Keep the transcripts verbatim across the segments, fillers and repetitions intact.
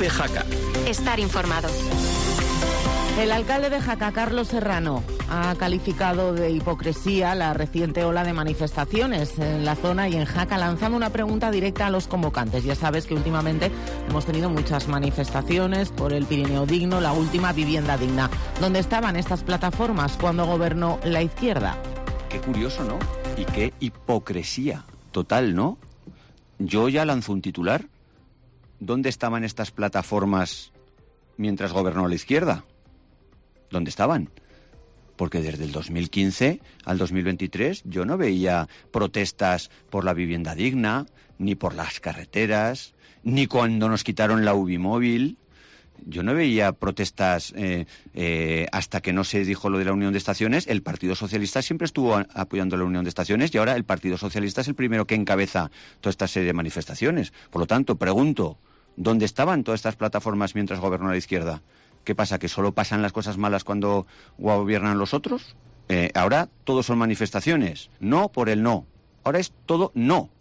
COPE Jaca. Estar informado. El alcalde de Jaca, Carlos Serrano, ha calificado de hipocresía la reciente ola de manifestaciones en la zona y en Jaca, lanzando una pregunta directa a los convocantes. Ya sabes que últimamente hemos tenido muchas manifestaciones por el Pirineo Digno, la última Vivienda Digna. ¿Dónde estaban estas plataformas cuando gobernó la izquierda? Qué curioso, ¿no? Y qué hipocresía total, ¿no? Yo ya lanzo un titular. ¿Dónde estaban estas plataformas mientras gobernó la izquierda? ¿Dónde estaban? Porque desde el dos mil quince al dos mil veintitrés yo no veía protestas por la vivienda digna, ni por las carreteras, ni cuando nos quitaron la UBI móvil. Yo no veía protestas eh, eh, hasta que no se dijo lo de la Unión de Estaciones. El Partido Socialista siempre estuvo a, apoyando la Unión de Estaciones y ahora el Partido Socialista es el primero que encabeza toda esta serie de manifestaciones. Por lo tanto, pregunto, ¿dónde estaban todas estas plataformas mientras gobernó la izquierda? ¿Qué pasa, que solo pasan las cosas malas cuando gobiernan los otros? Eh, ahora todo son manifestaciones. No por el no. Ahora es todo no.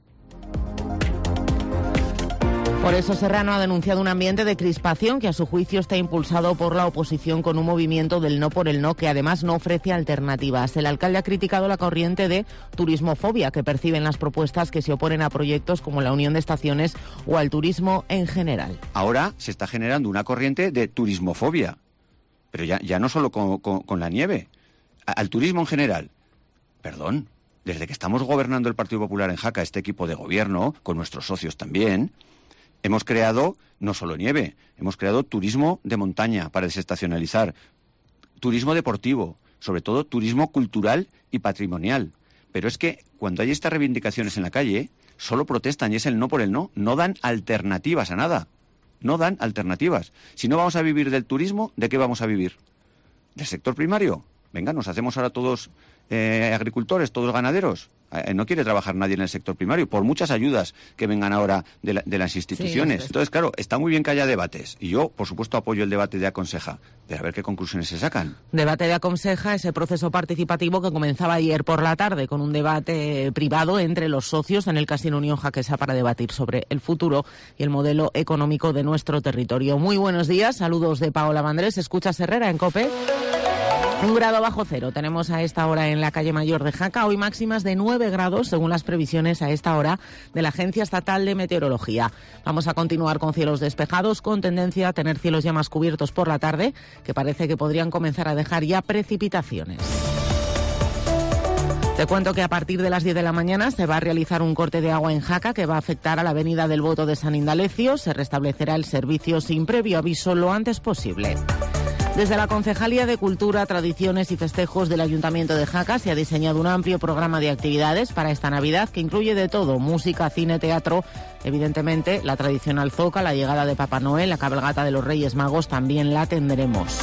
Por eso Serrano ha denunciado un ambiente de crispación que a su juicio está impulsado por la oposición con un movimiento del no por el no que además no ofrece alternativas. El alcalde ha criticado la corriente de turismofobia que perciben las propuestas que se oponen a proyectos como la Unión de Estaciones o al turismo en general. Ahora se está generando una corriente de turismofobia, pero ya, ya no solo con, con, con la nieve, a, al turismo en general. Perdón, desde que estamos gobernando el Partido Popular en Jaca, este equipo de gobierno, con nuestros socios también, hemos creado no solo nieve, hemos creado turismo de montaña para desestacionalizar, turismo deportivo, sobre todo turismo cultural y patrimonial. Pero es que cuando hay estas reivindicaciones en la calle, solo protestan y es el no por el no, no dan alternativas a nada, no dan alternativas. Si no vamos a vivir del turismo, ¿de qué vamos a vivir? ¿Del sector primario? Venga, nos hacemos ahora todos eh, agricultores, todos ganaderos. Eh, no quiere trabajar nadie en el sector primario, por muchas ayudas que vengan ahora de, la, de las instituciones. Sí, entonces, claro, está muy bien que haya debates. Y yo, por supuesto, apoyo el debate de Aconseja. Pero a ver qué conclusiones se sacan. Debate de Aconseja, ese proceso participativo que comenzaba ayer por la tarde con un debate privado entre los socios en el Casino Unión Jaquesa para debatir sobre el futuro y el modelo económico de nuestro territorio. Muy buenos días, saludos de Paola Vandrés. Escuchas Herrera en COPE. Un grado bajo cero tenemos a esta hora en la calle Mayor de Jaca, hoy máximas de nueve grados según las previsiones a esta hora de la Agencia Estatal de Meteorología. Vamos a continuar con cielos despejados, con tendencia a tener cielos ya más cubiertos por la tarde, que parece que podrían comenzar a dejar ya precipitaciones. Te cuento que a partir de las diez de la mañana se va a realizar un corte de agua en Jaca que va a afectar a la avenida del Voto de San Indalecio. Se restablecerá el servicio sin previo aviso lo antes posible. Desde la Concejalía de Cultura, Tradiciones y Festejos del Ayuntamiento de Jaca se ha diseñado un amplio programa de actividades para esta Navidad que incluye de todo: música, cine, teatro, evidentemente la tradicional zoca, la llegada de Papá Noel, la cabalgata de los Reyes Magos también la tendremos.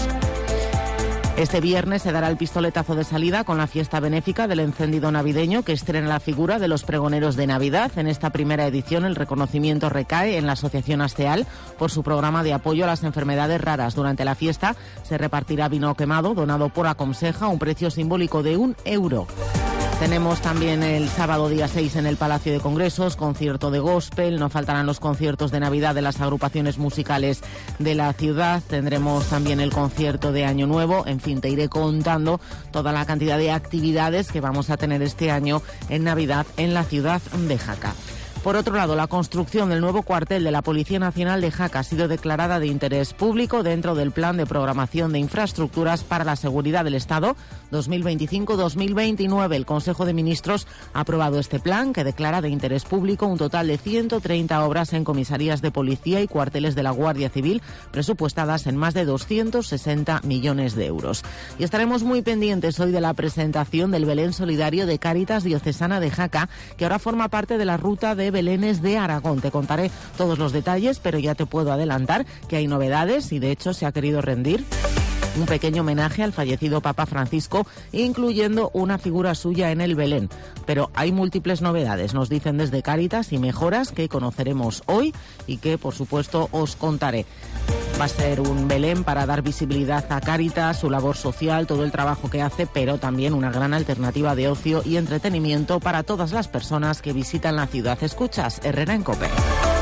Este viernes se dará el pistoletazo de salida con la fiesta benéfica del encendido navideño que estrena la figura de los pregoneros de Navidad. En esta primera edición el reconocimiento recae en la Asociación Asteal por su programa de apoyo a las enfermedades raras. Durante la fiesta se repartirá vino quemado donado por Aconseja a un precio simbólico de un euro. Tenemos también el sábado día seis en el Palacio de Congresos, concierto de gospel, no faltarán los conciertos de Navidad de las agrupaciones musicales de la ciudad, tendremos también el concierto de Año Nuevo, en fin, te iré contando toda la cantidad de actividades que vamos a tener este año en Navidad en la ciudad de Jaca. Por otro lado, la construcción del nuevo cuartel de la Policía Nacional de Jaca ha sido declarada de interés público dentro del Plan de Programación de Infraestructuras para la Seguridad del Estado dos mil veinticinco dos mil veintinueve. El Consejo de Ministros ha aprobado este plan que declara de interés público un total de ciento treinta obras en comisarías de policía y cuarteles de la Guardia Civil, presupuestadas en más de doscientos sesenta millones de euros. Y estaremos muy pendientes hoy de la presentación del Belén Solidario de Cáritas Diocesana de Jaca, que ahora forma parte de la ruta de Belenes de Aragón. Te contaré todos los detalles, pero ya te puedo adelantar que hay novedades y de hecho se ha querido rendir un pequeño homenaje al fallecido Papa Francisco, incluyendo una figura suya en el Belén. Pero hay múltiples novedades, nos dicen desde Cáritas, y mejoras que conoceremos hoy y que, por supuesto, os contaré. Va a ser un Belén para dar visibilidad a Cáritas, su labor social, todo el trabajo que hace, pero también una gran alternativa de ocio y entretenimiento para todas las personas que visitan la ciudad. Escuchas Herrera en COPE.